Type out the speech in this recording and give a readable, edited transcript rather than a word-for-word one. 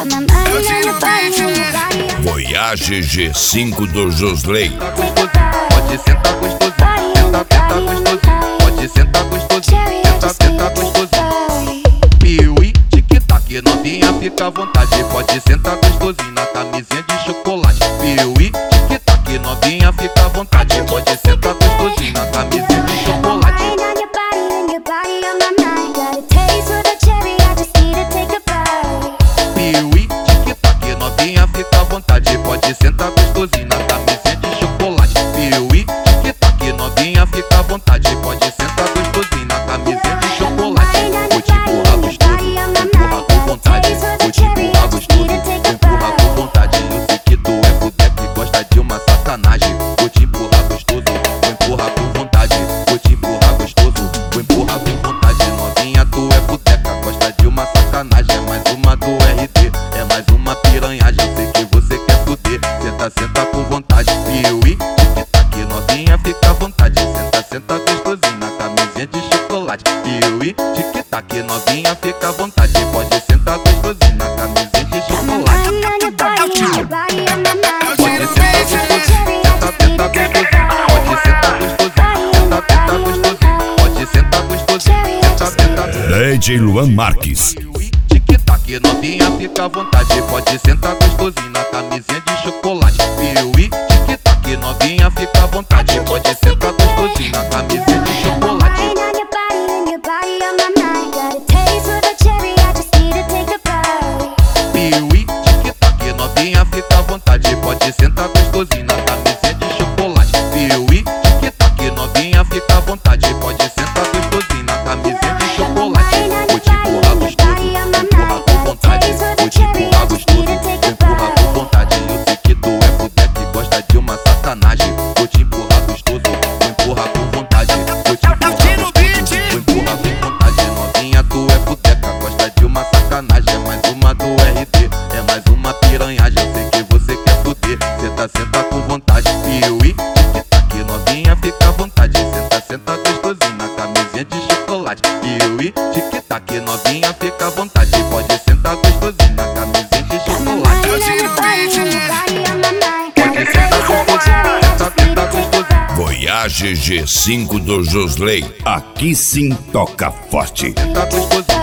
Voyage G5 do Josley. Pode sentar gostosinho, senta gostosinho. Pode sentar gostosinho, senta gostosinho. Piuí, tic-tac, novinha, fica à vontade. Pode sentar gostosinho na camisinha de chocolate. Piuí, tic-tac, novinha, fica à vontade. Pode sentar gostosinho na camisinha de chocolate. Piuí, tic-tac, novinha, fica à vontade. Pode sentar gostosinho na camisinha de chocolate. Piuí, tic-tac, novinha, fica à vontade. Pode sentar gostosinho na camisinha de chocolate. Vou te empurrar gostoso, empurra com vontade. Vou te empurrar gostoso, empurra com vontade. Eu sei que tu é boteca e gosta de uma sacanagem. Vou te empurrar gostoso, empurra com vontade. Vou te empurrar gostoso, empurra com vontade. Novinha, tu é boteca, gosta de uma sacanagem. É mais uma do RD, é mais uma piranhagem. Eu sei que você quer fuder, senta com vontade. Piuí, tic-tac, novinha, fica à vontade. Senta gostosinho na camisinha de chocolate. Piuí, tic-tac, novinha, fica à vontade. Pode sentar gostosinho na camisinha de chocolate. Pode sentar gostosinho, senta gostosinho. Pode sentar gostosinho, senta gostosinho. Pode sentar gostosinho, senta. DJ Luan Marques. Tic-tac, novinha, fica à vontade. Pode sentar gostosinho na camisinha de chocolate. Piuí, tic-tac, novinha, fica à vontade. Pode sentar gostosinho na camisinha de chocolate. Piuí, tic-tac, novinha, fica à vontade. Pode sentar gostosinho na camisinha de chocolate. Piuí, tic-tac, novinha, fica à vontade. Pode sentar gostosinho na camisinha de chocolate. Vou te empurrar gostoso, empurra com vontade. Vou te empurrar gostoso, empurra com vontade. Eu sei que tu é boteca e gosta de uma sacanagem. Vou te empurrar gostoso, empurra com vontade. Vou te empurrar gostoso, empurra com vontade. Novinha, tu é boteca, gosta de uma sacanagem. É mais uma do RD, é mais uma piranhagem. Eu sei que você quer fuder, senta com vontade. Piuí, tic-tac, novinha, fica à vontade. Senta gostosinho na camisinha de chocolate. Piuí, tic-tac, novinha, fica à vontade. Pode sentar gostosinho na camisinha de chocolate. Pode sentar gostosinho, senta gostosinho. Voyage G5 do Josley. Aqui sim toca forte. Senta gostosinho.